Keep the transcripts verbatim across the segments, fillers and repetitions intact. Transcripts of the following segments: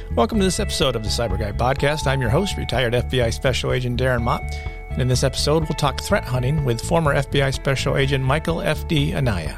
Welcome to this episode of the Cyber Guy Podcast. I'm your host, retired F B I Special Agent Darren Mott. And in this episode, we'll talk threat hunting with former F B I Special Agent Michael F D Anaya.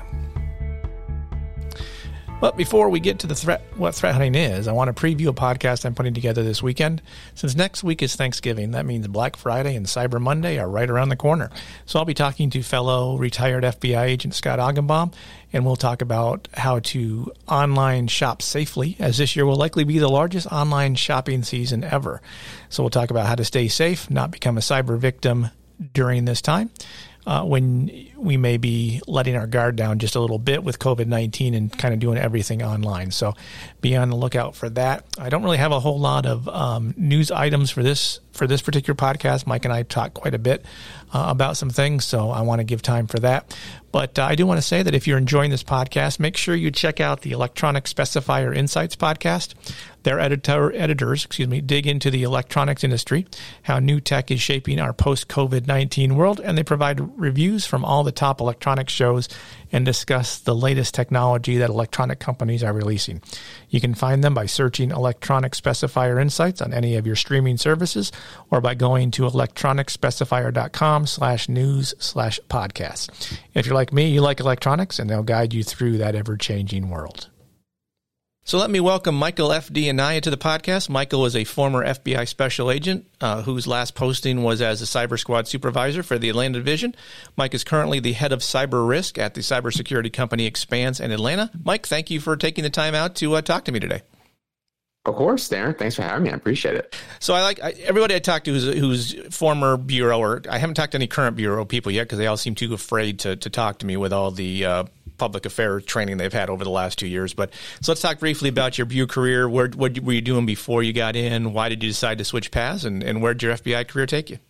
But before we get to the threat, what threat hunting is, I want to preview a podcast I'm putting together this weekend. Since next week is Thanksgiving, that means Black Friday and Cyber Monday are right around the corner. So I'll be talking to fellow retired F B I agent Scott Augenbaum, and we'll talk about how to online shop safely, as this year will likely be the largest online shopping season ever. So we'll talk about how to stay safe, not become a cyber victim during this time. Uh, when we may be letting our guard down just a little bit with COVID nineteen and kind of doing everything online. So be on the lookout for that. I don't really have a whole lot of um, news items for this for this particular podcast. Mike and I talk quite a bit uh, about some things, so I want to give time for that. But uh, I do want to say that if you're enjoying this podcast, make sure you check out the Electronic Specifier Insights podcast. Their editor, editors, excuse me, dig into the electronics industry, how new tech is shaping our post-COVID nineteen world, and they provide reviews from all the top electronics shows and discuss the latest technology that electronic companies are releasing. You can find them by searching Electronic Specifier Insights on any of your streaming services or by going to electronicspecifier.com slash news slash podcast. If you're like me, you like electronics, and they'll guide you through that ever-changing world. So let me welcome Michael F D Anaya to the podcast. Michael is a former F B I special agent uh, whose last posting was as a cyber squad supervisor for the Atlanta division. Mike is currently the head of cyber risk at the cybersecurity company Expanse in Atlanta. Mike, thank you for taking the time out to uh, talk to me today. Of course, Darren. Thanks for having me. I appreciate it. So I like I, everybody I talk to who's, who's former bureau, or I haven't talked to any current bureau people yet because they all seem too afraid to, to talk to me with all the uh, public affairs training they've had over the last two years. But so let's talk briefly about your bureau career. Where, what were you doing before you got in? Why did you decide to switch paths? And, and where did your F B I career take you?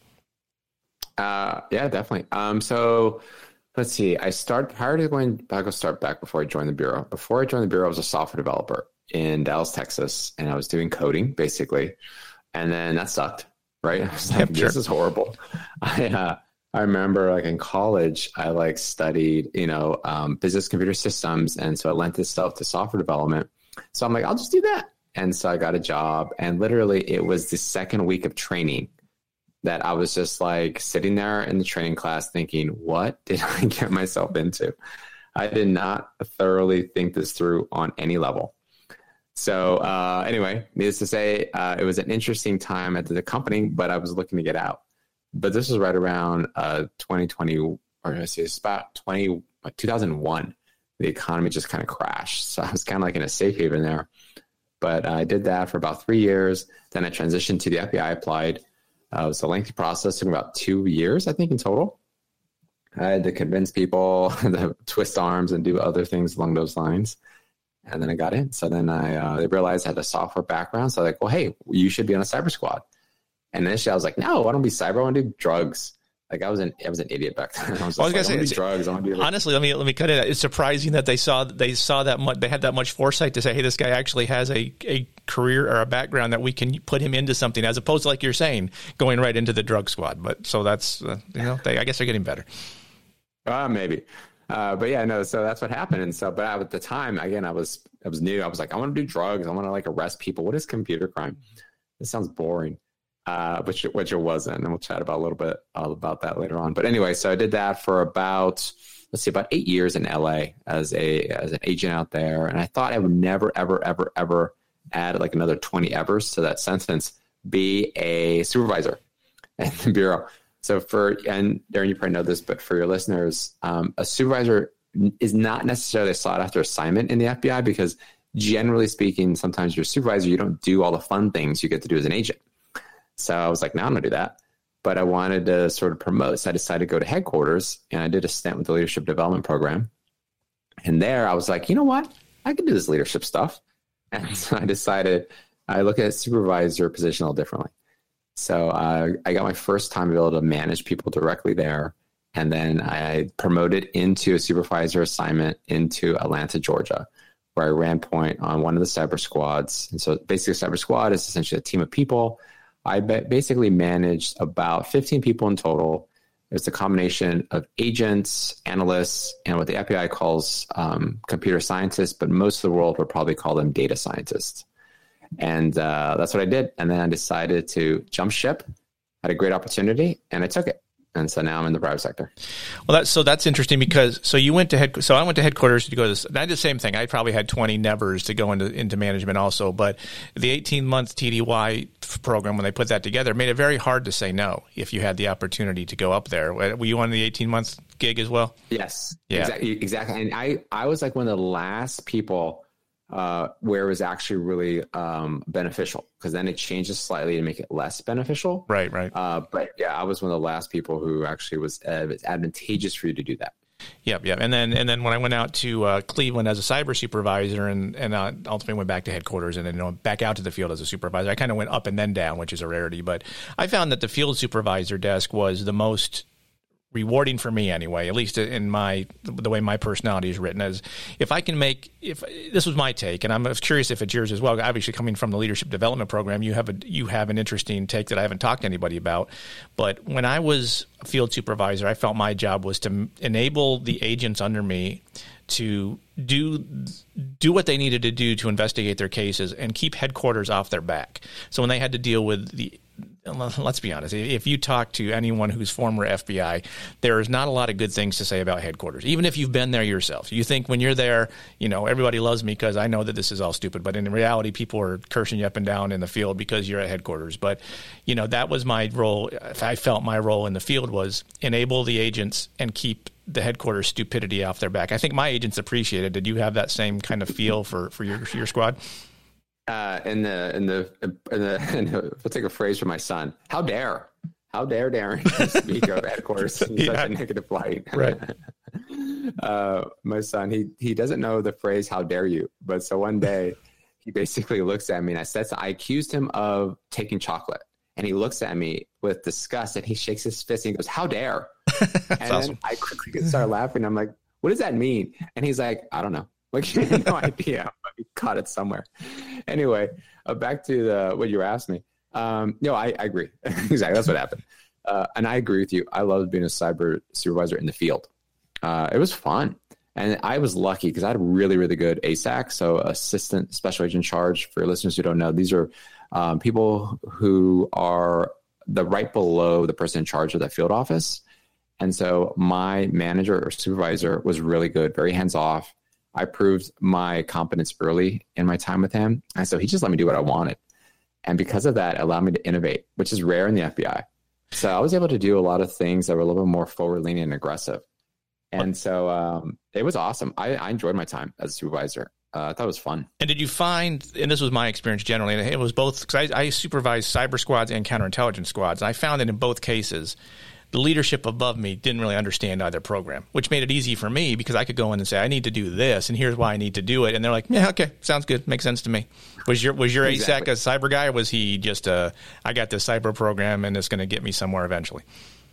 Uh, yeah, definitely. Um, so let's see. I started prior to going back. I'll start back before I joined the bureau. Before I joined the bureau, I was a software developer in Dallas, Texas, and I was doing coding basically. And then that sucked, right? I was like, yep, sure. This is horrible. I, uh, I remember like in college, I like studied, you know, um, business computer systems. And so it lent itself to software development. So I'm like, I'll just do that. And so I got a job, and literally it was the second week of training that I was just like sitting there in the training class thinking, what did I get myself into? I did not thoroughly think this through on any level. So uh, anyway, needless to say, uh, it was an interesting time at the company, but I was looking to get out. But this was right around uh, twenty twenty, or I say it's about twenty, two thousand one. The economy just kind of crashed. So I was kind of like in a safe haven there. But I did that for about three years. Then I transitioned to the F B I, applied. Uh, it was a lengthy process, took about two years, I think, in total. I had to convince people to twist arms and do other things along those lines. And then I got in. So then I uh, they realized I had a software background. So they're like, well, hey, you should be on a cyber squad. And initially I was like, no, I don't be cyber. I want to do drugs. Like I was an I was an idiot back then. I was, well, I was like, gonna I say, do drugs. I want to be like, honestly, let me let me cut it. It's surprising that they saw they saw that much. They had that much foresight to say, hey, this guy actually has a, a career or a background that we can put him into something, as opposed to, like you're saying, going right into the drug squad. But so that's uh, you know, they, I guess they're getting better. Uh, maybe. Uh, but yeah, no, so that's what happened. And so, but at the time, again, I was, I was new. I was like, I want to do drugs. I want to like arrest people. What is computer crime? This sounds boring, uh, which, which it wasn't. And we'll chat about a little bit all about that later on. But anyway, so I did that for about, let's see, about eight years in L A as a, as an agent out there. And I thought I would never, ever, ever, ever add like another twenty evers to that sentence, be a supervisor at the bureau. So for, and Darren, you probably know this, but for your listeners, um, a supervisor is not necessarily a sought after assignment in the F B I because generally speaking, sometimes you're a supervisor, you don't do all the fun things you get to do as an agent. So I was like, no, I'm going to do that. But I wanted to sort of promote. So I decided to go to headquarters, and I did a stint with the leadership development program. And there I was like, you know what? I can do this leadership stuff. And so I decided I look at supervisor position a little differently. So uh, I got my first time to be able to manage people directly there. And then I promoted into a supervisor assignment into Atlanta, Georgia, where I ran point on one of the cyber squads. And so basically a cyber squad is essentially a team of people. I basically managed about fifteen people in total. It's a combination of agents, analysts, and what the F B I calls um, computer scientists, but most of the world would probably call them data scientists. And uh, that's what I did. And then I decided to jump ship, had a great opportunity, and I took it. And so now I'm in the private sector. Well, that's, so that's interesting because, so you went to head, so I went to headquarters to go to this. I did the same thing. I probably had twenty nevers to go into, into management also, but the eighteen month T D Y program, when they put that together, made it very hard to say no if you had the opportunity to go up there. Were you on the eighteen month gig as well? Yes, yeah, exactly. exactly. And I, I was like one of the last people uh, where it was actually really um, beneficial, because then it changes slightly to make it less beneficial. Right, right. Uh, but yeah, I was one of the last people who actually was uh, it's advantageous for you to do that. Yep, yep. And then and then when I went out to uh, Cleveland as a cyber supervisor, and and uh, ultimately went back to headquarters, and then you know, back out to the field as a supervisor, I kind of went up and then down, which is a rarity. But I found that the field supervisor desk was the most rewarding for me anyway, at least in my the way my personality is written, as if I can make, if this was my take, and I'm curious if it's yours as well. Obviously, coming from the leadership development program, you have a you have an interesting take that I haven't talked to anybody about. But when I was a field supervisor, I felt my job was to enable the agents under me to do do what they needed to do to investigate their cases and keep headquarters off their back. So when they had to deal with the, let's be honest, if you talk to anyone who's former F B I, there is not a lot of good things to say about headquarters, even if you've been there yourself. You think when you're there, you know, everybody loves me because I know that this is all stupid, but in reality, people are cursing you up and down in the field because you're at headquarters. But, you know, that was my role. I felt my role in the field was enable the agents and keep the headquarters stupidity off their back. I think my agents appreciated. Did you have that same kind of feel for, for your for your squad? Uh, in the in the in the, in the we'll take a phrase from my son. How dare, how dare Darren speak of headquarters in yeah. such a negative light? Right. uh, my son, he he doesn't know the phrase "How dare you?" But so one day, he basically looks at me, and I said, I accused him of taking chocolate, and he looks at me with disgust, and he shakes his fist, and he goes, "How dare!" And awesome. then I quickly start laughing. I'm like, "What does that mean?" And he's like, "I don't know." Like, he had no idea, but he caught it somewhere. Anyway, uh, back to the, what you were asking me. Um, no, I, I agree. Exactly. That's what happened. Uh, and I agree with you. I loved being a cyber supervisor in the field. Uh, it was fun. And I was lucky because I had a really, really good A S A C. So assistant special agent in charge, for listeners who don't know, these are um, people who are the right below the person in charge of the field office. And so my manager or supervisor was really good, very hands off. I proved my competence early in my time with him. And so he just let me do what I wanted. And because of that, it allowed me to innovate, which is rare in the F B I. So I was able to do a lot of things that were a little bit more forward-leaning and aggressive. And so um, it was awesome. I, I enjoyed my time as a supervisor. Uh, I thought it was fun. And did you find, and this was my experience generally, and it was both, because I, I supervised cyber squads and counterintelligence squads. And I found that in both cases, the leadership above me didn't really understand either program, which made it easy for me because I could go in and say, I need to do this, and here's why I need to do it. And they're like, yeah, okay, sounds good. Makes sense to me. Was your was your exactly. A S A C a cyber guy, or was he just, uh, I got this cyber program, and it's going to get me somewhere eventually?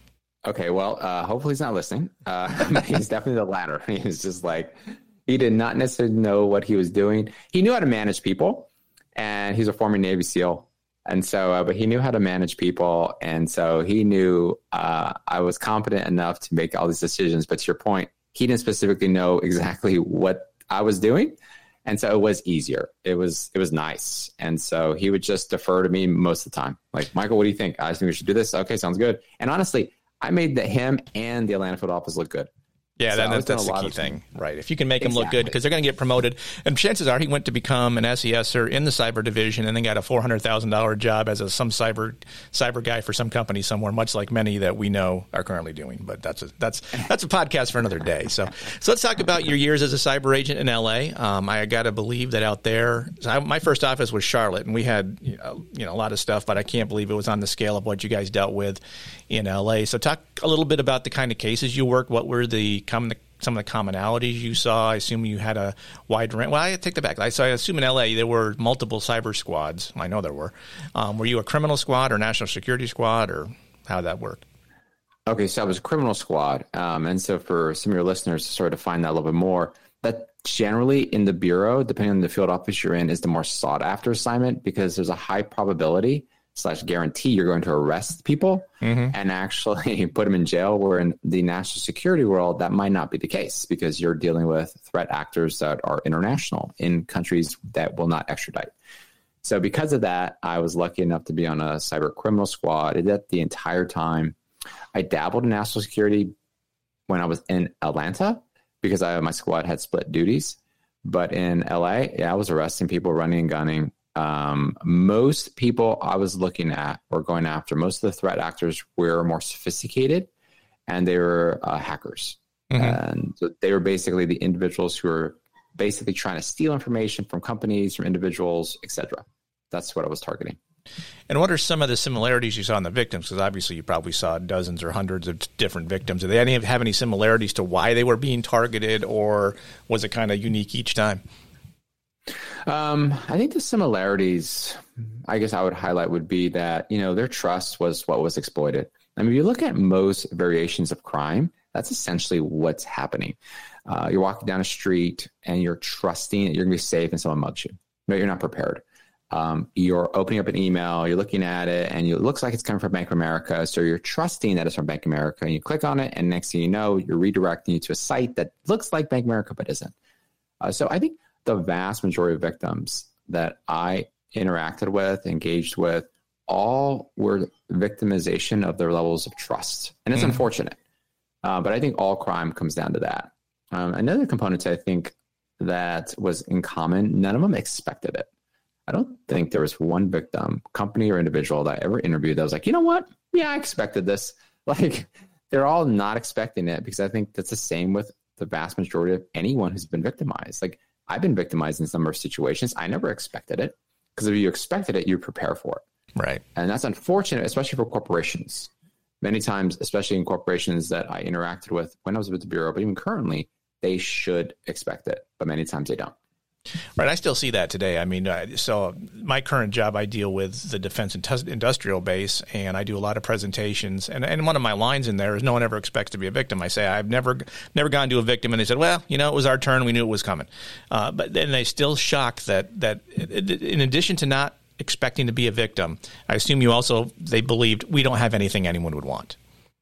Okay, well, uh, hopefully he's not listening. Uh, he's definitely the latter. He was just like, he did not necessarily know what he was doing. He knew how to manage people, and he's a former Navy SEAL. And so, uh, but he knew how to manage people. And so he knew uh, I was competent enough to make all these decisions. But to your point, he didn't specifically know exactly what I was doing. And so it was easier. It was, it was nice. And so he would just defer to me most of the time. Like, Michael, what do you think? I think we should do this. Okay, sounds good. And honestly, I made the, him and the Atlanta field office look good. Yeah, so that, that's, that's the key thing, right? If you can make exactly. him look good, because they're going to get promoted. And chances are he went to become an S E S er in the cyber division and then got a four hundred thousand dollars job as a some cyber cyber guy for some company somewhere, much like many that we know are currently doing. But that's a, that's that's a podcast for another day. So so let's talk about your years as a cyber agent in L A. Um, I got to believe that out there, so I, my first office was Charlotte, and we had you know, you know a lot of stuff, but I can't believe it was on the scale of what you guys dealt with in L A. So talk a little bit about the kind of cases you worked. What were the common some of the commonalities you saw? I assume you had a wide range. Well, I take that back. I, so I assume in L A there were multiple cyber squads. I know there were. Um, were you a criminal squad or national security squad, or how did that work? Okay, so I was a criminal squad. Um, and so for some of your listeners to sort of find that a little bit more, that generally in the bureau, depending on the field office you're in, is the more sought after assignment because there's a high probability slash guarantee you're going to arrest people mm-hmm. and actually put them in jail, where in the national security world, that might not be the case because you're dealing with threat actors that are international in countries that will not extradite. So because of that, I was lucky enough to be on a cyber criminal squad. I did that the entire time. I dabbled in national security when I was in Atlanta because I, my squad had split duties. But in L A, yeah, I was arresting people, running and gunning. Um, most people I was looking at or going after, most of the threat actors were more sophisticated, and they were uh, hackers. Mm-hmm. And so they were basically the individuals who were basically trying to steal information from companies, from individuals, et cetera. That's what I was targeting. And what are some of the similarities you saw in the victims? Because obviously you probably saw dozens or hundreds of different victims. Do they any have any similarities to why they were being targeted, or was it kind of unique each time? Um, I think the similarities, I guess I would highlight would be that, you know, their trust was what was exploited. I mean, if you look at most variations of crime, that's essentially what's happening. Uh, you're walking down a street and you're trusting that you're going to be safe and someone mugs you. No, you're not prepared. Um, you're opening up an email, you're looking at it, and you, it looks like it's coming from Bank of America. So you're trusting that it's from Bank of America, and you click on it, and next thing you know, you're redirecting you to a site that looks like Bank of America but isn't. Uh, so I think the vast majority of victims that I interacted with, engaged with, all were victimization of their levels of trust. And it's mm. unfortunate. Uh, but I think all crime comes down to that. Um, another component I think that was in common, none of them expected it. I don't think there was one victim, company or individual that I ever interviewed that was like, you know what? Yeah, I expected this. Like, they're all not expecting it, because I think that's the same with the vast majority of anyone who's been victimized. Like, I've been victimized in some of situations. I never expected it, because if you expected it, you prepare for it. Right. And that's unfortunate, especially for corporations. Many times, especially in corporations that I interacted with when I was with the Bureau, but even currently, they should expect it, but many times they don't. Right. I still see that today. I mean, uh, so my current job, I deal with the defense and t- industrial base, and I do a lot of presentations. And, and one of my lines in there is, no one ever expects to be a victim. I say, I've never never gone to a victim, and they said, well, you know, it was our turn. We knew it was coming. Uh, but then they still shocked that, that in addition to not expecting to be a victim, I assume you also, they believed we don't have anything anyone would want.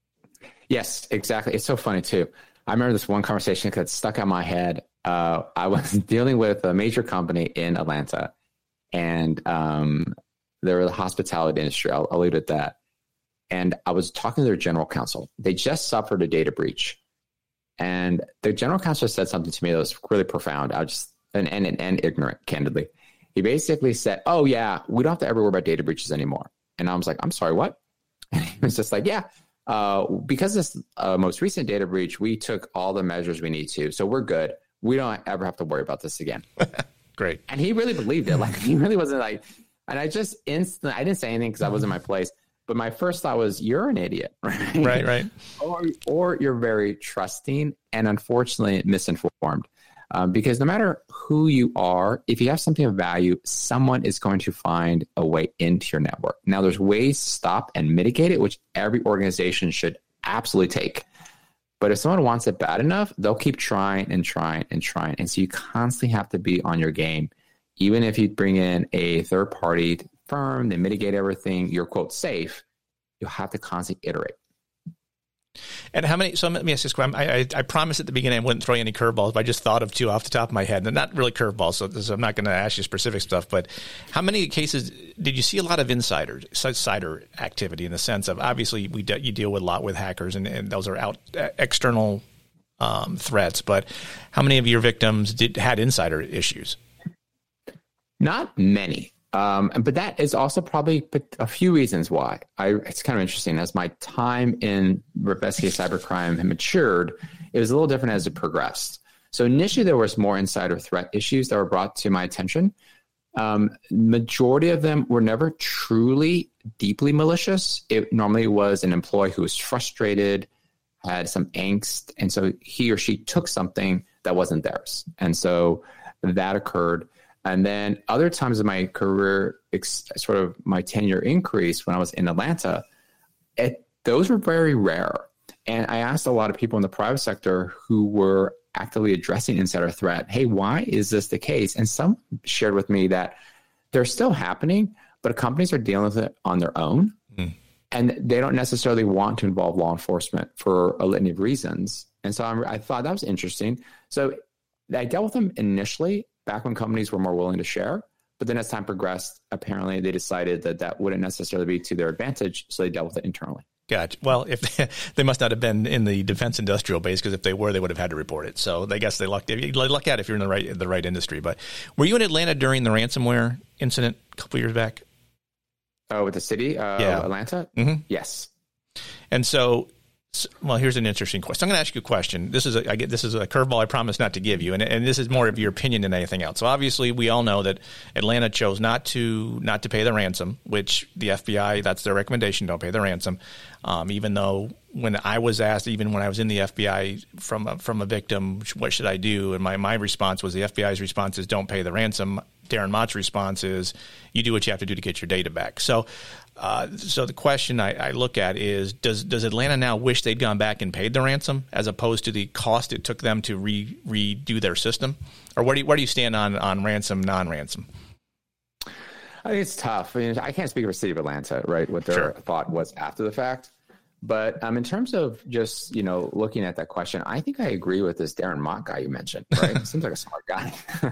Yes, exactly. It's so funny, too. I remember this one conversation that stuck out in my head. Uh, I was dealing with a major company in Atlanta, and um, they were the hospitality industry. I'll, I'll leave it at that. And I was talking to their general counsel. They just suffered a data breach. And the general counsel said something to me that was really profound. I was just, and, and, and ignorant, candidly. He basically said, oh, yeah, we don't have to ever worry about data breaches anymore. And I was like, I'm sorry, what? And he was just like, yeah, uh, because this uh, most recent data breach, we took all the measures we need to. So we're good. We don't ever have to worry about this again. Great. And he really believed it. Like, he really wasn't like, and I just instantly, I didn't say anything because I wasn't in my place. But my first thought was, you're an idiot. Right, right. right. Or, or you're very trusting and unfortunately misinformed. Um, because no matter who you are, if you have something of value, someone is going to find a way into your network. Now, there's ways to stop and mitigate it, which every organization should absolutely take. But if someone wants it bad enough, they'll keep trying and trying and trying. And so you constantly have to be on your game. Even if you bring in a third-party firm, they mitigate everything, you're, quote, safe, you'll have to constantly iterate. And how many, so let me ask this question. I, I, I promised at the beginning I wouldn't throw you any curveballs, but I just thought of two off the top of my head. And not really curveballs, so, so I'm not going to ask you specific stuff. But how many cases did you see a lot of insider, insider activity in the sense of, obviously, we de- you deal with a lot with hackers, and, and those are out uh, external um, threats. But how many of your victims did had insider issues? Not many. Um, but that is also probably a few reasons why. I, it's kind of interesting. As my time in investigative cybercrime had matured, it was a little different as it progressed. So initially, there was more insider threat issues that were brought to my attention. Um, majority of them were never truly deeply malicious. It normally was an employee who was frustrated, had some angst, and so he or she took something that wasn't theirs. And so that occurred. And then other times in my career, ex- sort of my tenure increased when I was in Atlanta, it, those were very rare. And I asked a lot of people in the private sector who were actively addressing insider threat, hey, why is this the case? And some shared with me that they're still happening, but companies are dealing with it on their own. Mm. And they don't necessarily want to involve law enforcement for a litany of reasons. And so I'm, I thought that was interesting. So I dealt with them initially back when companies were more willing to share. But then as time progressed, apparently they decided that that wouldn't necessarily be to their advantage, so they dealt with it internally. Gotcha. Well, if they, they must not have been in the defense industrial base, because if they were, they would have had to report it. So I guess they lucked. They luck out if you're in the right the right industry. But were you in Atlanta during the ransomware incident a couple years back? Oh, with the city, uh, yeah. Atlanta. Mm-hmm. Yes. And so, well, here's an interesting question. I'm going to ask you a question. This is a, I get this is a curveball I promise not to give you, and and this is more of your opinion than anything else. So obviously, we all know that Atlanta chose not to not to pay the ransom, which the F B I, that's their recommendation, don't pay the ransom. Um, even though when I was asked, even when I was in the F B I from a, from a victim, what should I do? And my my response was the F B I's response is don't pay the ransom. Darren Mott's response is you do what you have to do to get your data back. So. Uh, so the question I, I look at is, does does Atlanta now wish they'd gone back and paid the ransom as opposed to the cost it took them to re, redo their system? Or where do you, where do you stand on, on ransom, non-ransom? I think it's tough. I mean, I can't speak for the city of Atlanta, right, what their Sure. thought was after the fact. But um, in terms of just, you know, looking at that question, I think I agree with this Darren Mott guy you mentioned, right? Seems like a smart guy.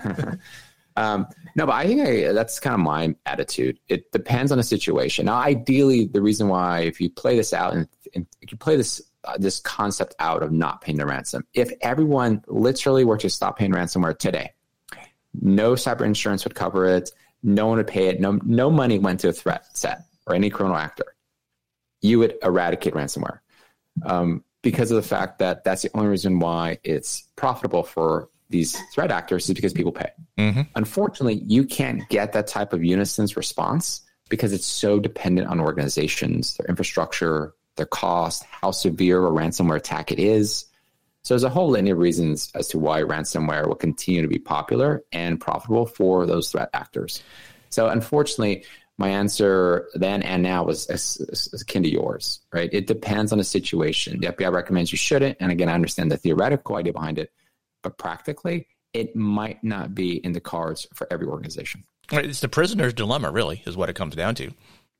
Um, no, but I think I, that's kind of my attitude. It depends on the situation. Now, ideally, the reason why, if you play this out and, and if you play this uh, this concept out of not paying the ransom, if everyone literally were to stop paying ransomware today, no cyber insurance would cover it, no one would pay it, no no money went to a threat set or any criminal actor, you would eradicate ransomware um, because of the fact that that's the only reason why it's profitable for these threat actors is because people pay. Mm-hmm. Unfortunately, you can't get that type of unison response because it's so dependent on organizations, their infrastructure, their cost, how severe a ransomware attack it is. So there's a whole litany of reasons as to why ransomware will continue to be popular and profitable for those threat actors. So unfortunately, my answer then and now was as, as, as akin to yours, right? It depends on the situation. The F B I recommends you shouldn't. And again, I understand the theoretical idea behind it. But practically, it might not be in the cards for every organization. It's the prisoner's dilemma, really, is what it comes down to.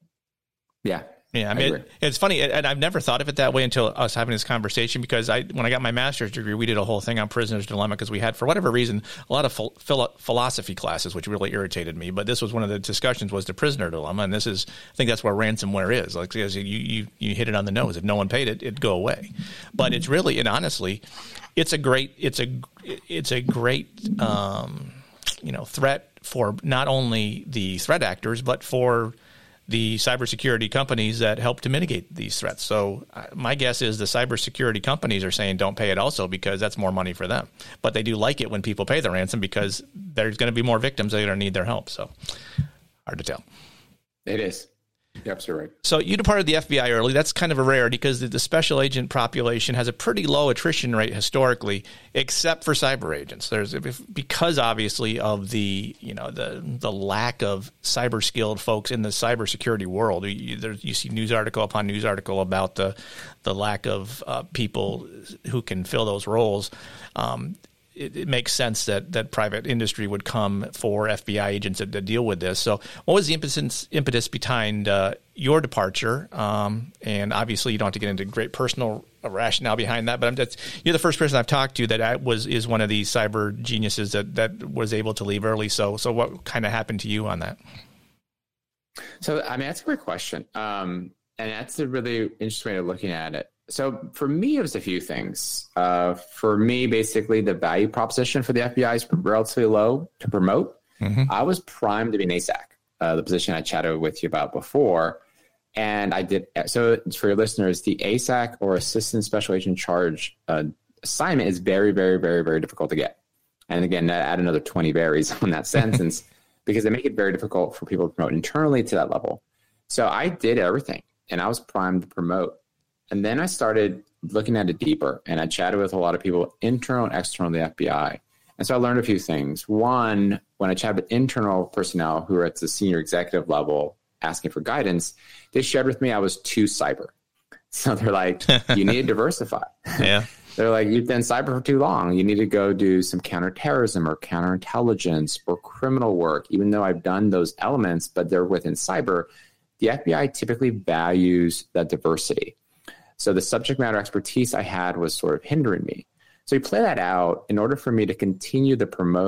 Yeah. Yeah, I mean, I it, it's funny, and I've never thought of it that way until us having this conversation, because I, when I got my master's degree, we did a whole thing on prisoner's dilemma because we had, for whatever reason, a lot of phil- philosophy classes, which really irritated me. But this was one of the discussions, was the prisoner dilemma, and this is, I think that's where ransomware is. Like, you, you, you hit it on the nose. If no one paid it, it'd go away. But it's really, and honestly, it's a great, it's a, it's a great, um, you know, threat for not only the threat actors, but for the cybersecurity companies that help to mitigate these threats. So uh, my guess is the cybersecurity companies are saying don't pay it also because that's more money for them. But they do like it when people pay the ransom because there's going to be more victims that are going to need their help. So hard to tell. It is. You're absolutely right. So you departed the F B I early. That's kind of a rarity because the, the special agent population has a pretty low attrition rate historically, except for cyber agents. There's because obviously of the you know the the lack of cyber skilled folks in the cybersecurity world. You, there, you see news article upon news article about the the lack of uh, people who can fill those roles. Um, It, it makes sense that that private industry would come for F B I agents to, to deal with this. So what was the impetus, impetus behind uh, your departure? Um, and obviously you don't have to get into great personal rationale behind that, but I'm just, you're the first person I've talked to that I was is one of these cyber geniuses that, that was able to leave early. So so what kind of happened to you on that? So, I mean, that's a great question. Um, and that's a really interesting way of looking at it. So for me, it was a few things. Uh, for me, basically, the value proposition for the F B I is relatively low to promote. Mm-hmm. I was primed to be an A S A C, uh, the position I chatted with you about before. And I did. So for your listeners, the A S A C or Assistant Special Agent Charge uh, assignment is very, very, very, very difficult to get. And again, add another twenty varies on that sentence because they make it very difficult for people to promote internally to that level. So I did everything and I was primed to promote. And then I started looking at it deeper, and I chatted with a lot of people, internal and external to the F B I. And so I learned a few things. One, when I chatted with internal personnel who are at the senior executive level asking for guidance, they shared with me I was too cyber. So they're like, you need to diversify. Yeah. They're like, you've done cyber for too long. You need to go do some counterterrorism or counterintelligence or criminal work, even though I've done those elements, but they're within cyber. The F B I typically values that diversity. So the subject matter expertise I had was sort of hindering me. So you play that out. In order for me to continue to promote,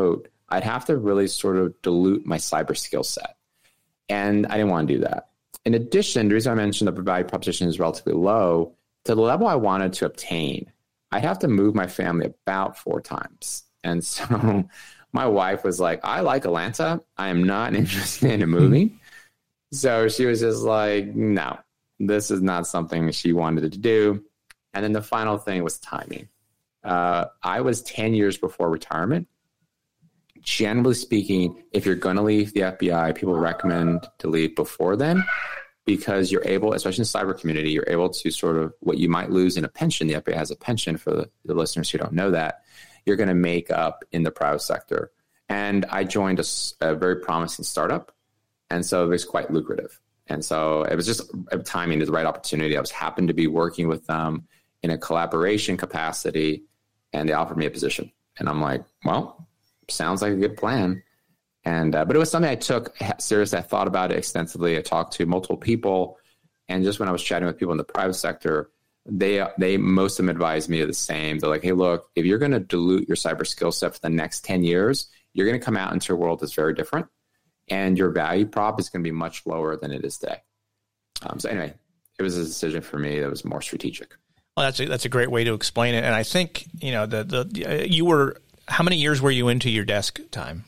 I'd have to really sort of dilute my cyber skill set. And I didn't want to do that. In addition, the reason I mentioned the value proposition is relatively low, to the level I wanted to obtain, I'd have to move my family about four times. And so my wife was like, I like Atlanta. I am not interested in moving. So she was just like, no, this is not something she wanted to do. And then the final thing was timing. Uh, I was ten years before retirement. Generally speaking, if you're going to leave the F B I, people recommend to leave before then, because you're able, especially in the cyber community, you're able to sort of what you might lose in a pension. The F B I has a pension for the, the listeners who don't know that. You're going to make up in the private sector. And I joined a, a very promising startup. And so it was quite lucrative. And so it was just timing, the right opportunity. I was happened to be working with them in a collaboration capacity, and they offered me a position. And I'm like, well, sounds like a good plan. And, uh, but it was something I took seriously. I thought about it extensively. I talked to multiple people. And just when I was chatting with people in the private sector, they, they, most of them advised me of the same. They're like, hey, look, if you're going to dilute your cyber skill set for the next ten years, you're going to come out into a world that's very different. And your value prop is going to be much lower than it is today. Um, so anyway, it was a decision for me that was more strategic. Well, that's a, that's a great way to explain it. And I think, you know, the, the, uh, you were, how many years were you into your desk time?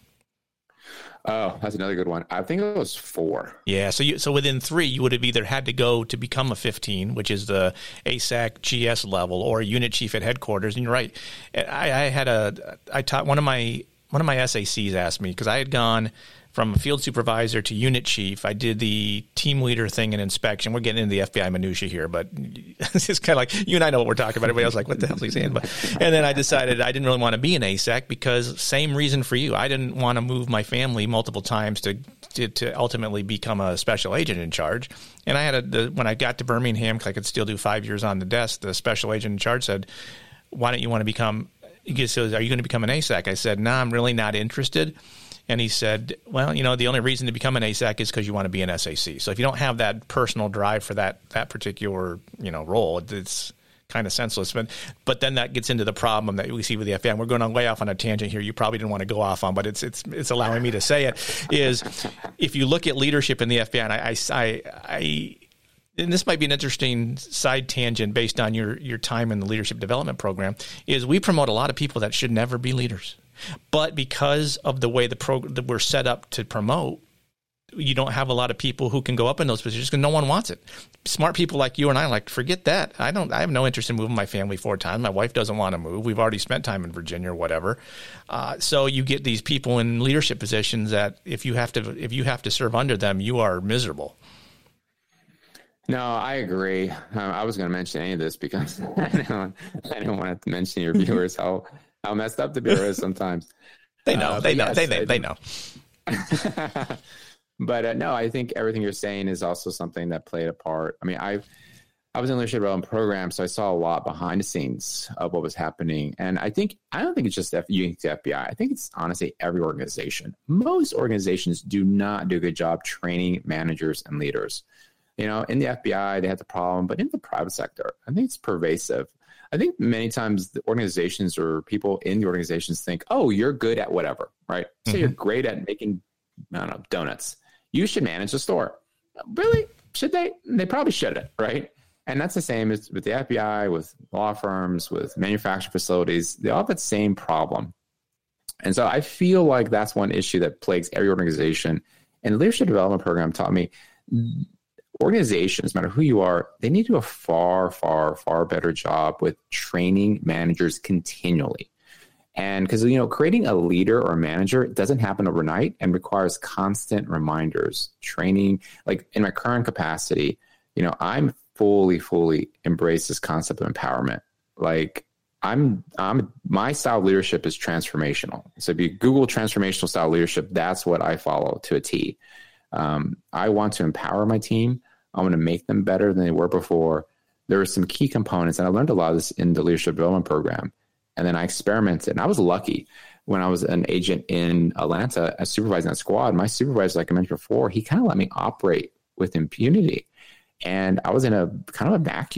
Oh, that's another good one. I think it was four. Yeah. So you, so within three, you would have either had to go to become a fifteen, which is the A S A C G S level, or a unit chief at headquarters. And you're right. I, I had a, I taught one of my, one of my S A Cs asked me, because I had gone from a field supervisor to unit chief. I did the team leader thing in inspection. We're getting into the F B I minutia here, but it's just kind of like, you and I know what we're talking about. Everybody else is like, what the hell is he saying? But, and then I decided I didn't really want to be an A S A C, because same reason for you. I didn't want to move my family multiple times to to, to ultimately become a special agent in charge. And I had a, the, when I got to Birmingham, because I could still do five years on the desk, the special agent in charge said, why don't you want to become, he says, are you going to become an A S A C? I said, no, nah, I'm really not interested. And he said, well, you know, the only reason to become an A S A C is because you want to be an S A C. So if you don't have that personal drive for that that particular, you know, role, it's kind of senseless. But but then that gets into the problem that we see with the F B I. And we're going way off on a tangent here. You probably didn't want to go off on, but it's it's it's allowing me to say it, is if you look at leadership in the F B I, and I, I, I, I and this might be an interesting side tangent based on your, your time in the leadership development program, is we promote a lot of people that should never be leaders. But because of the way the program that we're set up to promote, you don't have a lot of people who can go up in those positions because no one wants it. Smart people like you and I like, forget that. I don't. I have no interest in moving my family four times. My wife doesn't want to move. We've already spent time in Virginia or whatever. Uh, so you get these people in leadership positions that if you have to if you have to serve under them, you are miserable. No, I agree. Uh, I was going to mention any of this because I don't, I don't want to mention your viewers how. How messed up the bureau is sometimes. They know. Uh, they know. Yes, they, they, they know. But uh, no, I think everything you're saying is also something that played a part. I mean, I I was in the leadership development program, so I saw a lot behind the scenes of what was happening. And I think I don't think it's just unique to F B I. I think it's honestly every organization. Most organizations do not do a good job training managers and leaders. You know, in the F B I, they have the problem, but in the private sector, I think it's pervasive. I think many times the organizations or people in the organizations think, oh, you're good at whatever, right? So mm-hmm. you're great at making, I don't know, donuts. You should manage the store. Really? Should they? They probably shouldn't, right? And that's the same as with the F B I, with law firms, with manufacturing facilities. They all have that same problem. And so I feel like that's one issue that plagues every organization. And the leadership development program taught me organizations, no matter who you are, they need to do a far, far, far better job with training managers continually. And because, you know, creating a leader or a manager doesn't happen overnight and requires constant reminders, training. Like in my current capacity, you know, I'm fully, fully embrace this concept of empowerment. Like I'm, I'm, my style of leadership is transformational. So if you Google transformational style leadership, that's what I follow to a T. Um, I want to empower my team. I want to make them better than they were before. There are some key components, and I learned a lot of this in the leadership development program. And then I experimented, and I was lucky when I was an agent in Atlanta as supervising that squad. My supervisor, like I mentioned before, he kind of let me operate with impunity. And I was in a kind of a vacuum.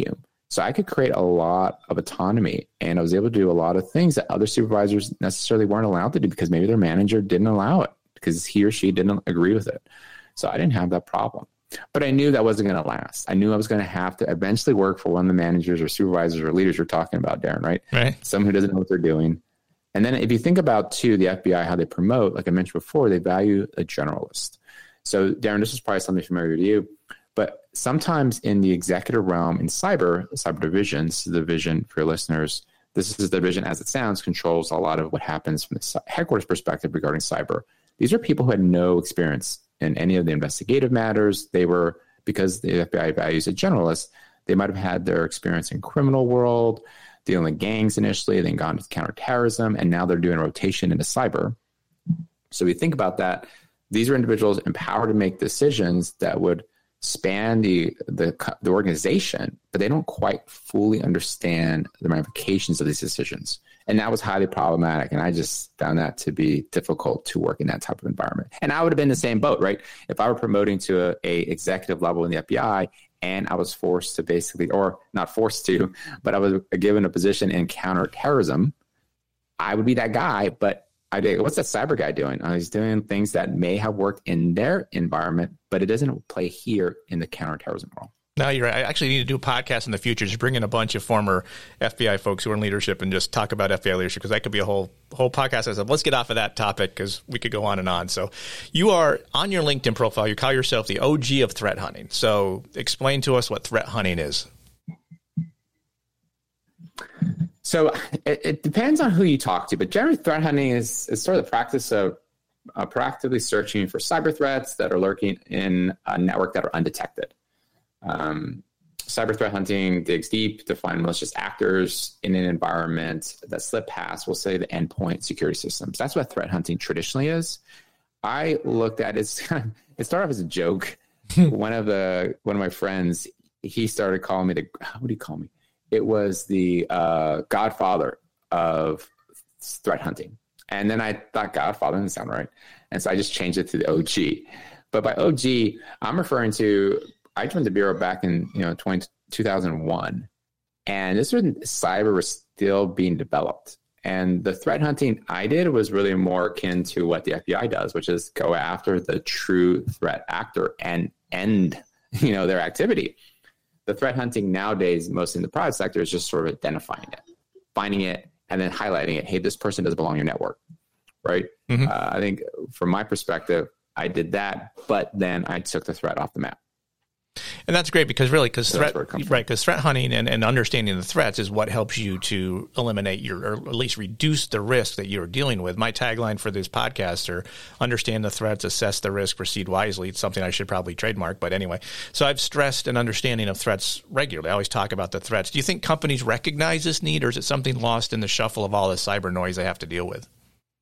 So I could create a lot of autonomy, and I was able to do a lot of things that other supervisors necessarily weren't allowed to do because maybe their manager didn't allow it because he or she didn't agree with it. So I didn't have that problem. But I knew that wasn't going to last. I knew I was going to have to eventually work for one of the managers or supervisors or leaders you're talking about, Darren, right? Right. Someone who doesn't know what they're doing. And then if you think about, too, the F B I, how they promote, like I mentioned before, they value a generalist. So, Darren, this is probably something familiar to you, but sometimes in the executive realm in cyber, cyber division, this is the division for your listeners, this is the division as it sounds, controls a lot of what happens from the headquarters perspective regarding cyber. These are people who had no experience in any of the investigative matters. They were, because the F B I values a generalist, they might have had their experience in criminal world, dealing with gangs initially, then gone to counterterrorism, and now they're doing a rotation into cyber. So we think about that. These are individuals empowered to make decisions that would span the, the the organization, but they don't quite fully understand the ramifications of these decisions. And that was highly problematic. And I just found that to be difficult to work in that type of environment. And I would have been in the same boat, right? If I were promoting to a, a executive level in the F B I and I was forced to basically, or not forced to, but I was given a position in counterterrorism, I would be that guy. But I did, what's that cyber guy doing? Oh, he's doing things that may have worked in their environment, but it doesn't play here in the counterterrorism world. No, you're right. I actually need to do a podcast in the future. Just bring in a bunch of former F B I folks who are in leadership and just talk about F B I leadership, because that could be a whole whole podcast. I said, let's get off of that topic because we could go on and on. So you are on your LinkedIn profile. You call yourself the O G of threat hunting. So explain to us what threat hunting is. So it, it depends on who you talk to, but generally threat hunting is, is sort of the practice of uh, proactively searching for cyber threats that are lurking in a network that are undetected. Um, cyber threat hunting digs deep to find malicious actors in an environment that slip past, we'll say, the endpoint security systems. That's what threat hunting traditionally is. I looked at it, it started off as a joke. one of the one of my friends, he started calling me the, what do you call me? It was the uh, godfather of threat hunting. And then I thought godfather didn't sound right. And so I just changed it to the O G. But by O G, I'm referring to, I joined the Bureau back in you know two thousand one. And this was when cyber was still being developed. And the threat hunting I did was really more akin to what the F B I does, which is go after the true threat actor and end you know, their activity. The threat hunting nowadays, mostly in the private sector, is just sort of identifying it, finding it, and then highlighting it. Hey, this person doesn't belong in your network, right? Mm-hmm. Uh, I think from my perspective, I did that, but then I took the threat off the map. And that's great because really, because so threat, right, because threat hunting and, and understanding the threats is what helps you to eliminate your, or at least reduce the risk that you're dealing with. My tagline for this podcast are understand the threats, assess the risk, proceed wisely. It's something I should probably trademark, but anyway. So I've stressed an understanding of threats regularly. I always talk about the threats. Do you think companies recognize this need, or is it something lost in the shuffle of all the cyber noise they have to deal with?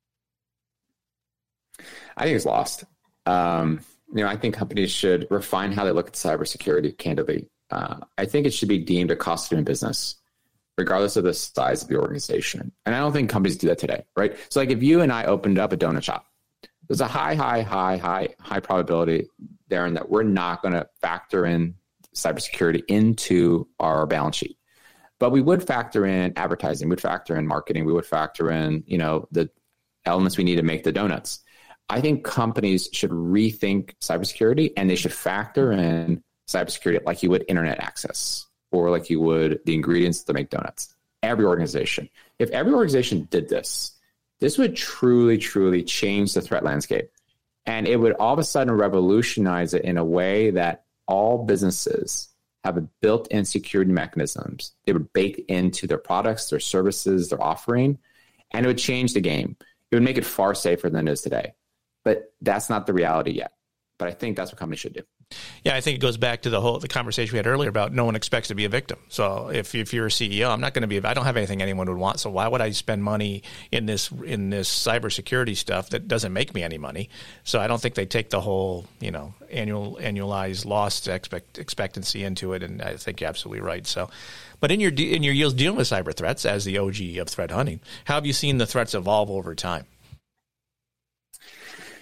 I think it's lost. Um, You know, I think companies should refine how they look at cybersecurity, candidly. Uh, I think it should be deemed a cost of doing business, regardless of the size of the organization. And I don't think companies do that today, right? So like if you and I opened up a donut shop, there's a high, high, high, high, high probability, Darren, that we're not going to factor in cybersecurity into our balance sheet. But we would factor in advertising, we would factor in marketing, we would factor in, you know, the elements we need to make the donuts. I think companies should rethink cybersecurity, and they should factor in cybersecurity like you would internet access or like you would the ingredients to make donuts. Every organization. If every organization did this, this would truly, truly change the threat landscape. And it would all of a sudden revolutionize it in a way that all businesses have a built-in security mechanisms. They would bake into their products, their services, their offering, and it would change the game. It would make it far safer than it is today. But that's not the reality yet. But I think that's what companies should do. Yeah, I think it goes back to the whole the conversation we had earlier about no one expects to be a victim. So if if you're a C E O, I'm not going to be. I don't have anything anyone would want. So why would I spend money in this in this cybersecurity stuff that doesn't make me any money? So I don't think they take the whole you know annual annualized loss expect, expectancy into it. And I think you're absolutely right. So, but in your in your years dealing with cyber threats as the O G of threat hunting, how have you seen the threats evolve over time?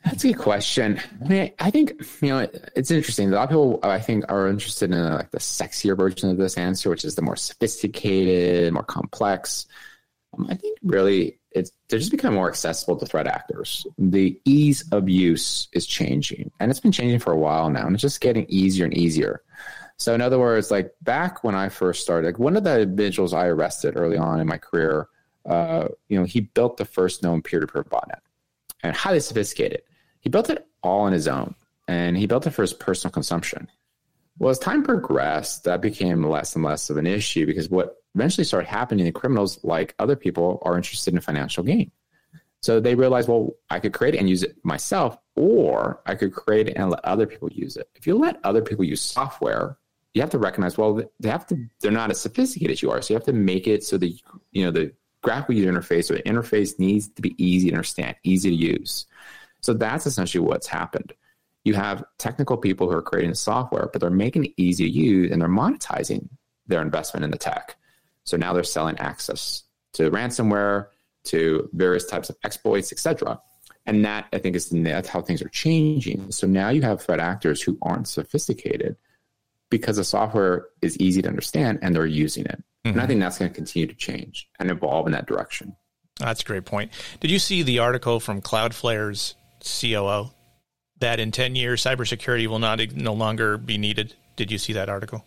That's a good question. I mean, I think, you know, it, it's interesting. A lot of people, I think, are interested in uh, like the sexier version of this answer, which is the more sophisticated, more complex. Um, I think really it's they're just becoming more accessible to threat actors. The ease of use is changing, and it's been changing for a while now, and it's just getting easier and easier. So in other words, like back when I first started, like one of the individuals I arrested early on in my career, uh, you know, he built the first known peer-to-peer botnet, and highly sophisticated. He built it all on his own, and he built it for his personal consumption. Well, as time progressed, that became less and less of an issue because what eventually started happening, the criminals, like other people, are interested in financial gain. So they realized, well, I could create it and use it myself, or I could create it and let other people use it. If you let other people use software, you have to recognize, well, they have to, they're not as sophisticated as you are. So you have to make it so that, you know, the graphical user interface or the interface needs to be easy to understand, easy to use. So that's essentially what's happened. You have technical people who are creating the software, but they're making it easy to use and they're monetizing their investment in the tech. So now they're selling access to ransomware, to various types of exploits, et cetera. And that, I think, is that's how things are changing. So now you have threat actors who aren't sophisticated because the software is easy to understand and they're using it. Mm-hmm. And I think that's going to continue to change and evolve in that direction. That's a great point. Did you see the article from Cloudflare's C O O that in ten years cybersecurity will not no longer be needed? Did you see that article?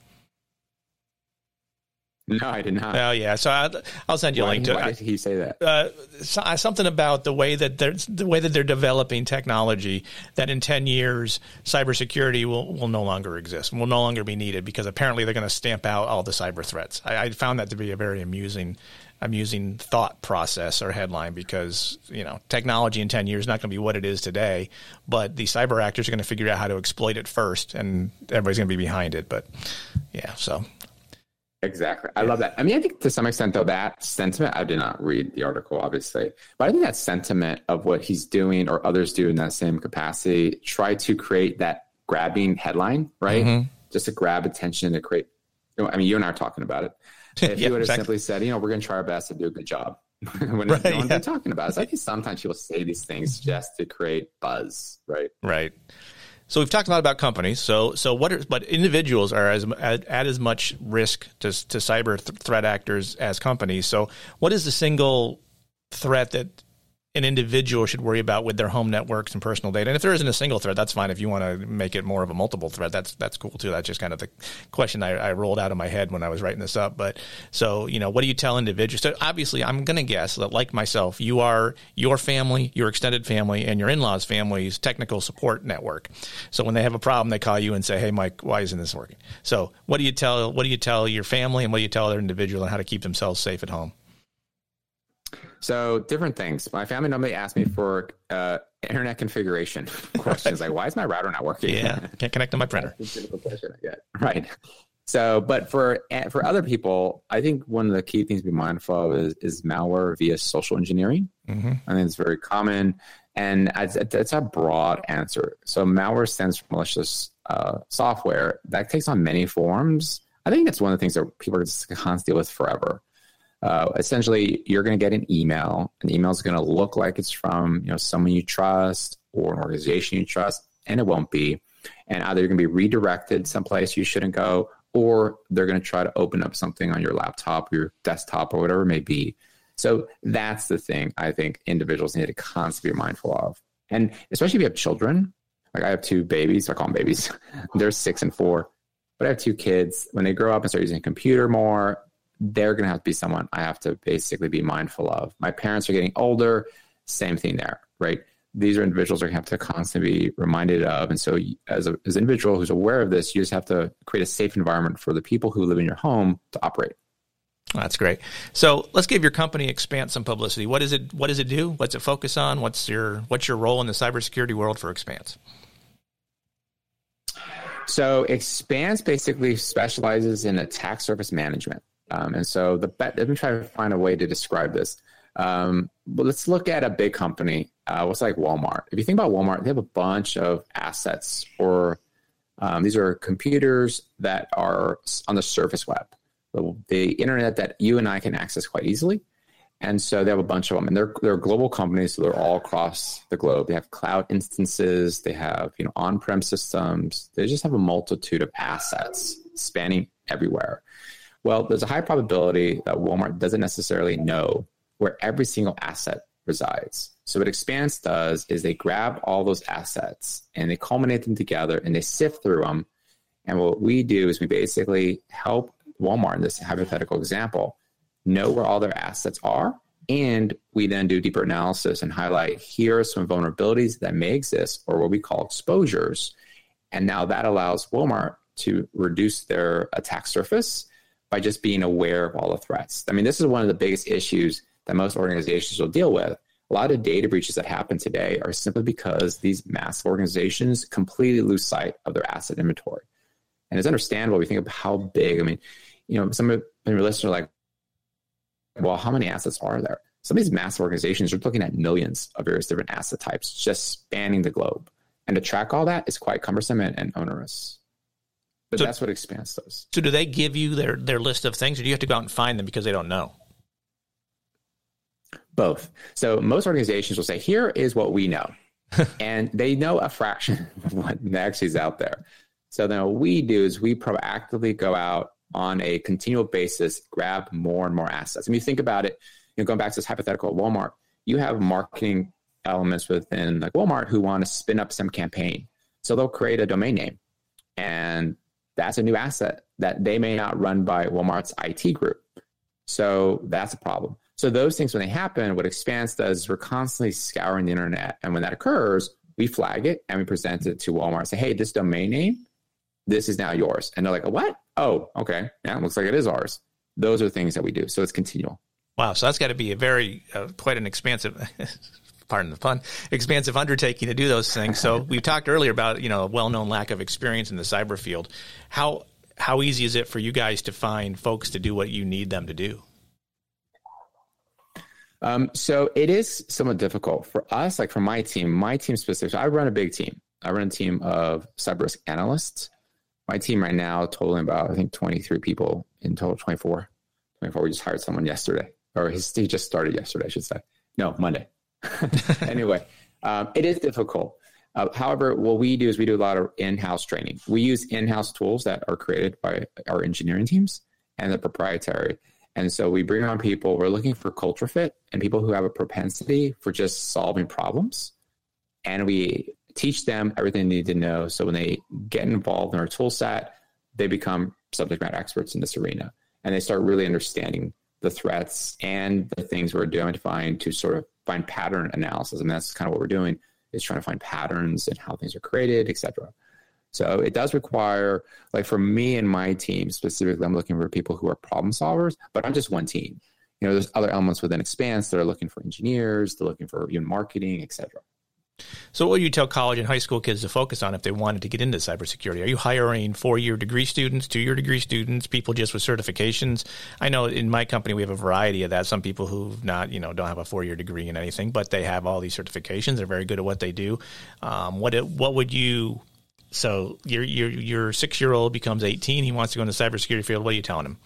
No, I did not. Oh yeah, so I'll, I'll send you why, a link to it. Why did he say that? Uh, so, uh, something about the way that they're the way that they're developing technology. That in ten years, cybersecurity will will no longer exist, will no longer be needed because apparently they're going to stamp out all the cyber threats. I, I found that to be a very amusing. amusing thought process or headline because, you know, technology in ten years is not going to be what it is today, but the cyber actors are going to figure out how to exploit it first and everybody's going to be behind it. But yeah, so. Exactly. I love that. I mean, I think to some extent, though, that sentiment, I did not read the article, obviously, but I think that sentiment of what he's doing or others do in that same capacity, try to create that grabbing headline, right? Mm-hmm. Just to grab attention to create, I mean, you and I are talking about it. If yeah, you would have exactly. simply said, you know, we're going to try our best to do a good job when right, no one's yeah. been talking about it. So I think sometimes people say these things just to create buzz, right? Right. So we've talked a lot about companies. So so what are, but individuals are as at, at as much risk to to cyber th- threat actors as companies. So what is the single threat that an individual should worry about with their home networks and personal data? And if there isn't a single threat, that's fine. If you want to make it more of a multiple threat, that's that's cool too. That's just kind of the question I, I rolled out of my head when I was writing this up. But so, you know, what do you tell individuals? So obviously, I'm going to guess that, like myself, you are your family, your extended family, and your in-laws' family's technical support network. So when they have a problem, they call you and say, "Hey, Mike, why isn't this working?" So what do you tell what do you tell your family, and what do you tell other individuals on how to keep themselves safe at home? So different things. My family normally asks me for uh, internet configuration questions, like, why is my router not working? Yeah, can't connect to my printer. That's the typical question I get. Right. So, but for for other people, I think one of the key things to be mindful of is, is malware via social engineering. Mm-hmm. I think it's very common, and it's, it's a broad answer. So malware stands for malicious uh, software. That takes on many forms. I think it's one of the things that people are just constantly deal with forever. Uh, essentially, you're going to get an email. An email is going to look like it's from, you know, someone you trust or an organization you trust, and it won't be. And either you're going to be redirected someplace you shouldn't go, or they're going to try to open up something on your laptop, or your desktop, or whatever it may be. So that's the thing I think individuals need to constantly be mindful of. And especially if you have children, like I have two babies, I call them babies. They're six and four, but I have two kids. When they grow up and start using a computer more, they're going to have to be someone I have to basically be mindful of. My parents are getting older, same thing there, right? These are individuals are going to have to constantly be reminded of. And so as, a, as an individual who's aware of this, you just have to create a safe environment for the people who live in your home to operate. That's great. So let's give your company Expanse some publicity. What is it? What does it do? What's it focus on? What's your what's your role in the cybersecurity world for Expanse? So Expanse basically specializes in attack surface management. Um, and so the let me try to find a way to describe this. Um, but let's look at a big company. Uh, what's like Walmart? If you think about Walmart, they have a bunch of assets, or um, these are computers that are on the surface web, the, the internet that you and I can access quite easily. And so they have a bunch of them, and they're they're global companies, so they're all across the globe. They have cloud instances, they have you know on-prem systems. They just have a multitude of assets spanning everywhere. Well, there's a high probability that Walmart doesn't necessarily know where every single asset resides. So what Expanse does is they grab all those assets and they culminate them together and they sift through them. And what we do is we basically help Walmart, in this hypothetical example, know where all their assets are. And we then do deeper analysis and highlight here are some vulnerabilities that may exist, or what we call exposures. And now that allows Walmart to reduce their attack surface by just being aware of all the threats. I mean, this is one of the biggest issues that most organizations will deal with. A lot of data breaches that happen today are simply because these massive organizations completely lose sight of their asset inventory. And it's understandable. We think of how big, I mean, you know, some of your listeners are like, well, how many assets are there? Some of these massive organizations are looking at millions of various different asset types just spanning the globe. And to track all that is quite cumbersome and, and onerous. But so, that's what Expanse does. So do they give you their, their list of things, or do you have to go out and find them because they don't know? Both. So most organizations will say, here is what we know. And they know a fraction of what actually is out there. So then what we do is we proactively go out on a continual basis, grab more and more assets. I mean, you think about it, you know, going back to this hypothetical at Walmart, you have marketing elements within like Walmart who want to spin up some campaign. So they'll create a domain name, and that's a new asset that they may not run by Walmart's I T group. So that's a problem. So those things, when they happen, what Expanse does is we're constantly scouring the internet. And when that occurs, we flag it and we present it to Walmart and say, hey, this domain name, this is now yours. And they're like, what? Oh, okay. Yeah, it looks like it is ours. Those are things that we do. So it's continual. Wow. So that's got to be a very, uh, quite an expansive, pardon the pun, expansive undertaking to do those things. So we talked earlier about, you know, a well-known lack of experience in the cyber field. How, how easy is it for you guys to find folks to do what you need them to do? Um, so it is somewhat difficult for us, like for my team, my team specifically, I run a big team. I run a team of cyber risk analysts. My team right now totaling about, I think, twenty-three people in total, twenty-four. twenty-four, we just hired someone yesterday, or his, he just started yesterday, I should say. No, Monday. Anyway, um, it is difficult. Uh, however, what we do is we do a lot of in-house training. We use in-house tools that are created by our engineering teams and the proprietary. And so we bring on people, we're looking for culture fit and people who have a propensity for just solving problems. And we teach them everything they need to know. So when they get involved in our tool set, they become subject matter experts in this arena. And they start really understanding the threats and the things we're identifying to sort of find pattern analysis. And that's kind of what we're doing, is trying to find patterns and how things are created, et cetera. So it does require, like for me and my team specifically, I'm looking for people who are problem solvers, but I'm just one team. You know, there's other elements within Expanse that are looking for engineers, they're looking for even marketing, et cetera. So what would you tell college and high school kids to focus on if they wanted to get into cybersecurity? Are you hiring four-year degree students, two-year degree students, people just with certifications? I know in my company we have a variety of that. Some people who not, you know, don't have a four-year degree in anything, but they have all these certifications. They're very good at what they do. Um, what it, what would you? So your your your six-year-old becomes eighteen. He wants to go in the cybersecurity field. What are you telling him?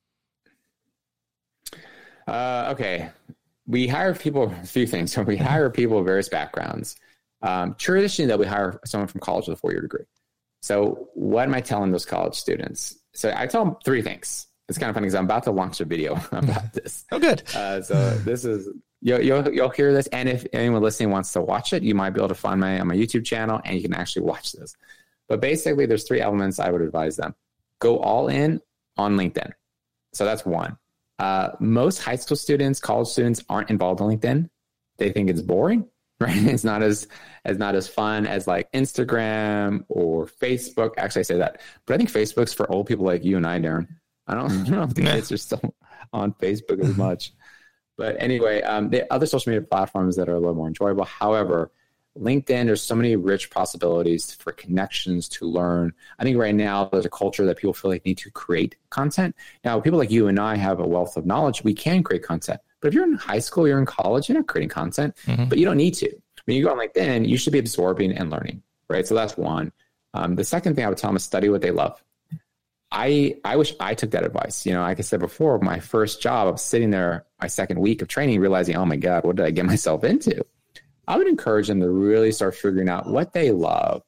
Uh, okay. We hire people, a few things. So we hire people of various backgrounds. Um, traditionally, that we hire someone from college with a four-year degree. So what am I telling those college students? So I tell them three things. It's kind of funny because I'm about to launch a video about this. Oh, good. Uh, so this is, you'll, you'll, you'll hear this. And if anyone listening wants to watch it, you might be able to find me on my YouTube channel and you can actually watch this. But basically, there's three elements I would advise them. Go all in on LinkedIn. So that's one. Uh, most high school students, college students aren't involved in LinkedIn. They think it's boring, right? It's not as, as not as fun as like Instagram or Facebook. Actually, I say that, but I think Facebook's for old people like you and I, Darren. I don't, I don't know if the kids are still on Facebook as much. But anyway, um, the other social media platforms that are a little more enjoyable. However, LinkedIn, there's so many rich possibilities for connections to learn. I think right now there's a culture that people feel like need to create content. Now, people like you and I have a wealth of knowledge. We can create content. But if you're in high school, you're in college, you're not creating content, mm-hmm. but you don't need to. When you go on LinkedIn, you should be absorbing and learning, right? So that's one. Um, the second thing I would tell them is study what they love. I I wish I took that advice. You know, like I said before, my first job, I was sitting there my second week of training, realizing, oh my God, what did I get myself into? I would encourage them to really start figuring out what they love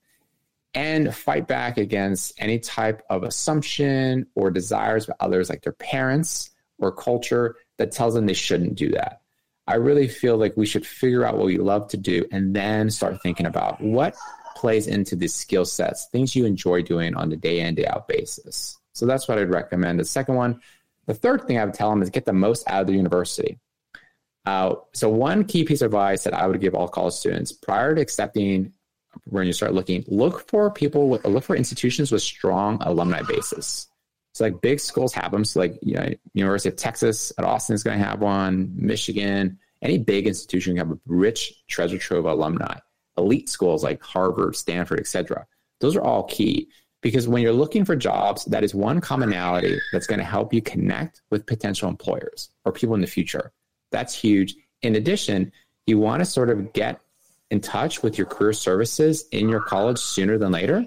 and fight back against any type of assumption or desires of others, like their parents or culture, that tells them they shouldn't do that. I really feel like we should figure out what we love to do and then start thinking about what plays into these skill sets, things you enjoy doing on a day in, day out basis. So that's what I'd recommend. The second one, the third thing I would tell them is get the most out of the university. Uh, so one key piece of advice that I would give all college students prior to accepting, when you start looking, look for people with, look for institutions with strong alumni bases. So like big schools have them. So like, you know, University of Texas at Austin is going to have one, Michigan, any big institution can have a rich treasure trove of alumni. Elite schools like Harvard, Stanford, et cetera. Those are all key because when you're looking for jobs, that is one commonality that's going to help you connect with potential employers or people in the future. That's huge. In addition, you want to sort of get in touch with your career services in your college sooner than later.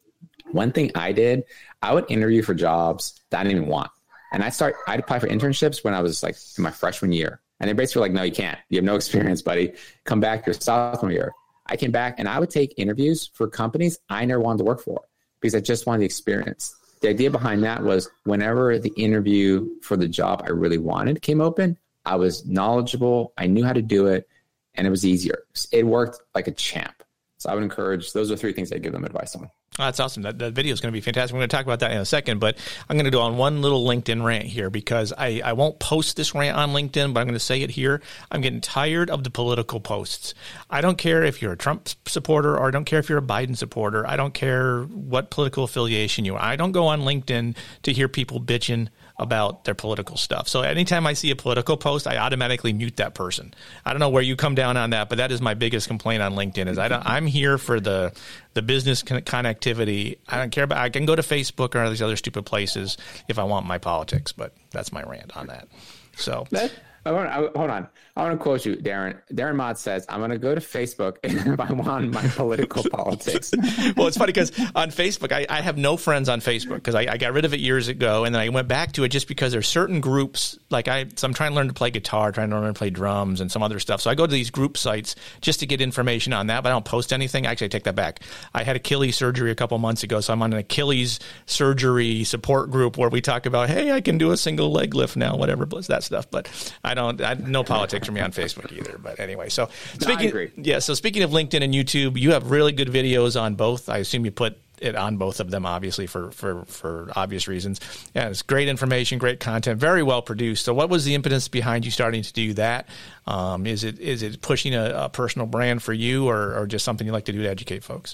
One thing I did, I would interview for jobs that I didn't even want. And I start, I'd apply for internships when I was like in my freshman year. And they basically were like, no, you can't. You have no experience, buddy. Come back your sophomore year. I came back and I would take interviews for companies I never wanted to work for because I just wanted the experience. The idea behind that was whenever the interview for the job I really wanted came open, I was knowledgeable. I knew how to do it and it was easier. It worked like a champ. So I would encourage, those are three things I'd give them advice on. Oh, that's awesome. That, that video is going to be fantastic. We're going to talk about that in a second, but I'm going to do on one little LinkedIn rant here because I, I won't post this rant on LinkedIn, but I'm going to say it here. I'm getting tired of the political posts. I don't care if you're a Trump supporter or I don't care if you're a Biden supporter. I don't care what political affiliation you are. I don't go on LinkedIn to hear people bitching about their political stuff. So anytime I see a political post, I automatically mute that person. I don't know where you come down on that, but that is my biggest complaint on LinkedIn is I don't, I'm here for the the business con- connectivity. I don't care about, I can go to Facebook or these other stupid places if I want my politics, but that's my rant on that. So that, I want, I, hold on. I want to quote you, Darren. Darren Mott says, I'm going to go to Facebook if I want my political politics. Well, it's funny because on Facebook, I, I have no friends on Facebook because I, I got rid of it years ago. And then I went back to it just because there's certain groups like I, so I'm trying to learn to play guitar, trying to learn to play drums and some other stuff. So I go to these group sites just to get information on that, but I don't post anything. Actually, I take that back. I had Achilles surgery a couple months ago. So I'm on an Achilles surgery support group where we talk about, hey, I can do a single leg lift now, whatever, that stuff. But I don't, I, no politics for me on Facebook either. But anyway, so speaking, no, yeah. So speaking of LinkedIn and YouTube, you have really good videos on both. I assume you put it on both of them, obviously for, for, for obvious reasons. Yeah, it's great information, great content, very well produced. So what was the impetus behind you starting to do that? Um, is it, is it pushing a, a personal brand for you or, or just something you like to do to educate folks?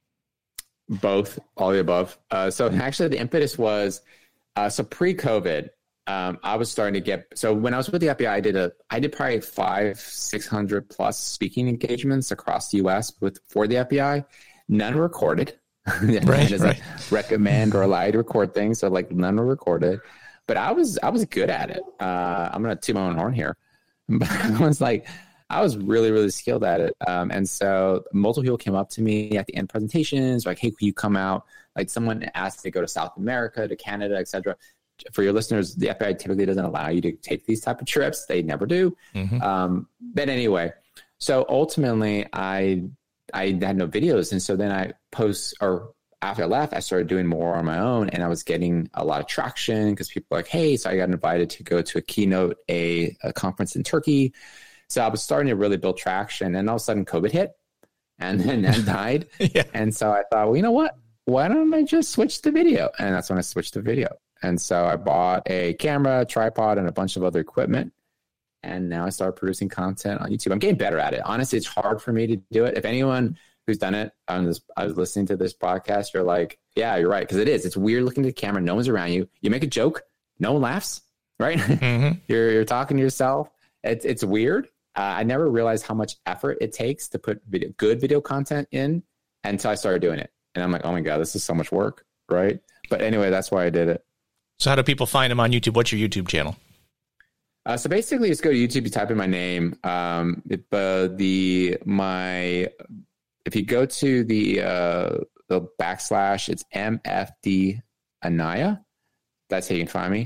Both, all the above. Uh, so actually the impetus was, uh, so pre-COVID, Um, I was starting to get, so when I was with the F B I, I did a, I did probably five, six hundred plus speaking engagements across the U S with, for the F B I, none recorded. Right, as right. I recommend or allow you to record things. So like none were recorded, but I was, I was good at it. Uh, I'm going to toot my own horn here, but I was like, I was really, really skilled at it. Um, and so multiple people came up to me at the end presentations, like, hey, can you come out? Like someone asked me to go to South America, to Canada, et cetera. For your listeners, the F B I typically doesn't allow you to take these type of trips. They never do. Mm-hmm. Um, but anyway, so ultimately I, I had no videos. And so then I post, or after I left, I started doing more on my own and I was getting a lot of traction because people were like, hey, so I got invited to go to a keynote, a, a conference in Turkey. So I was starting to really build traction and all of a sudden COVID hit and then that died. Yeah. And so I thought, well, you know what? Why don't I just switch to video? And that's when I switched to video. And so I bought a camera, tripod, and a bunch of other equipment. And now I started producing content on YouTube. I'm getting better at it. Honestly, it's hard for me to do it. If anyone who's done it, on this, I was listening to this podcast, you're like, yeah, you're right. Because it is. It's weird looking at the camera. No one's around you. You make a joke. No one laughs, right? Mm-hmm. you're, you're talking to yourself. It's, it's weird. Uh, I never realized how much effort it takes to put video, good video content in until I started doing it. And I'm like, oh my God, this is so much work, right? But anyway, that's why I did it. So how do people find him on YouTube? What's your YouTube channel? Uh, so basically, just go to YouTube. You type in my name. Um, it, uh, the my if you go to the uh, the backslash, it's M F D Anaya. That's how you can find me.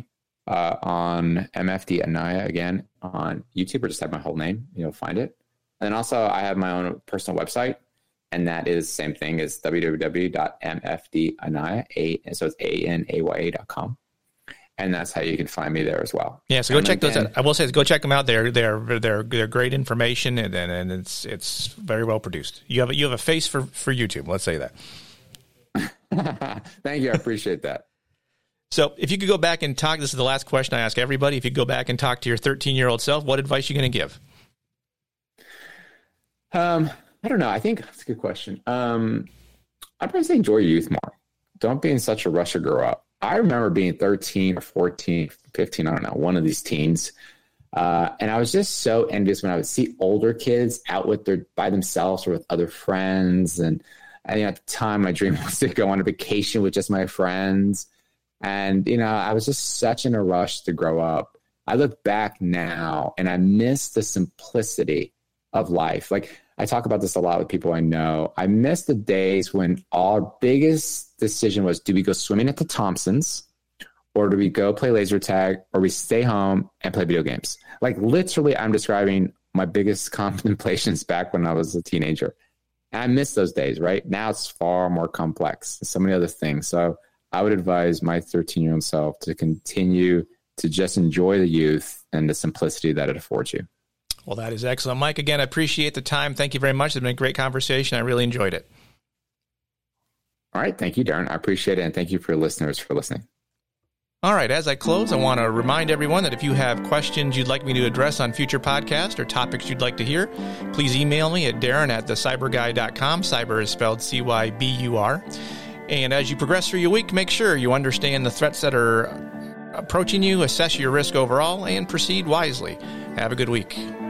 uh, on M F D Anaya again on YouTube, or just type my whole name, you'll find it. And then also I have my own personal website, and that is the same thing as w w w dot m f d anaya, a, so it's A N A Y A dot com. And that's how you can find me there as well. Yeah, so go and check again, those out. I will say, go check them out. They're they're they're they're great information, and and, and it's it's very well produced. You have a, you have a face for, for YouTube. Let's say that. Thank you. I appreciate that. So, if you could go back and talk, this is the last question I ask everybody. If you could go back and talk to your thirteen-year-old self, what advice are you going to give? Um, I don't know. I think that's a good question. Um, I'd probably say enjoy your youth more. Don't be in such a rush to grow up. I remember being thirteen or fourteen, fifteen, I don't know, one of these teens. Uh, and I was just so envious when I would see older kids out with their, by themselves or with other friends. And, and you know, at the time, my dream was to go on a vacation with just my friends. And, you know, I was just such in a rush to grow up. I look back now and I miss the simplicity of life. Like, I talk about this a lot with people I know. I miss the days when our biggest decision was, do we go swimming at the Thompsons, or do we go play laser tag, or we stay home and play video games? Like, literally, I'm describing my biggest contemplations back when I was a teenager. And I miss those days, right? Now it's far more complex, so many other things. So I would advise my thirteen-year-old self to continue to just enjoy the youth and the simplicity that it affords you. Well, that is excellent. Mike, again, I appreciate the time. Thank you very much. It's been a great conversation. I really enjoyed it. All right. Thank you, Darren. I appreciate it. And thank you for listeners for listening. All right. As I close, I want to remind everyone that if you have questions you'd like me to address on future podcasts or topics you'd like to hear, please email me at darren at the cyber guy dot com. Cyber is spelled C Y B U R. And as you progress through your week, make sure you understand the threats that are approaching you, assess your risk overall, and proceed wisely. Have a good week.